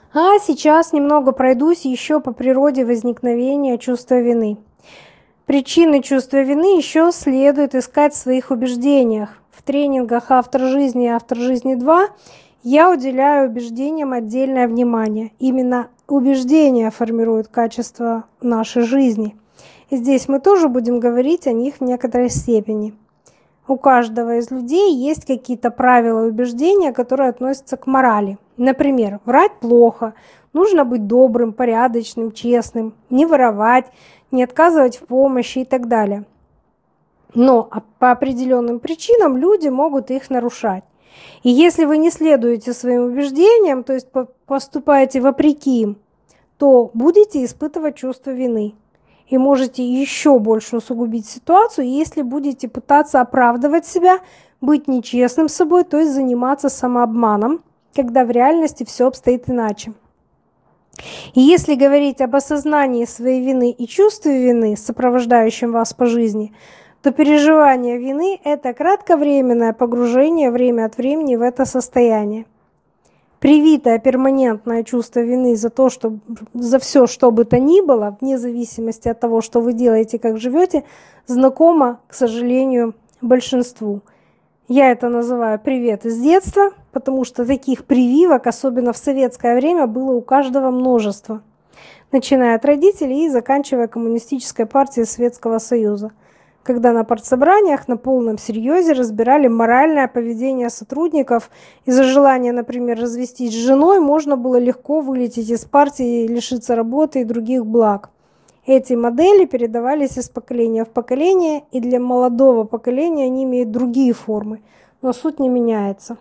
А сейчас немного пройдусь еще по природе возникновения чувства вины. Причины чувства вины еще следует искать в своих убеждениях. В тренингах «Автор жизни» и «Автор жизни 2» я уделяю убеждениям отдельное внимание. Именно убеждения формируют качество нашей жизни. И здесь мы тоже будем говорить о них в некоторой степени. У каждого из людей есть какие-то правила и убеждения, которые относятся к морали. Например, врать плохо, нужно быть добрым, порядочным, честным, не воровать, не отказывать в помощи и так далее. Но по определенным причинам люди могут их нарушать. И если вы не следуете своим убеждениям, то есть поступаете вопреки им, то будете испытывать чувство вины. И можете еще больше усугубить ситуацию, если будете пытаться оправдывать себя, быть нечестным с собой, то есть заниматься самообманом, когда в реальности все обстоит иначе. И если говорить об осознании своей вины и чувстве вины, сопровождающем вас по жизни, то переживание вины – это кратковременное погружение время от времени в это состояние. Привитое перманентное чувство вины за все, что бы то ни было, вне зависимости от того, что вы делаете, как живете, знакомо, к сожалению, большинству. Я это называю «привет из детства», потому что таких прививок, особенно в советское время, было у каждого множество, начиная от родителей и заканчивая Коммунистической партией Советского Союза, когда на партсобраниях на полном серьезе разбирали моральное поведение сотрудников. Из-за желания, например, развестись с женой, можно было легко вылететь из партии, лишиться работы и других благ. Эти модели передавались из поколения в поколение, и для молодого поколения они имеют другие формы, но суть не меняется.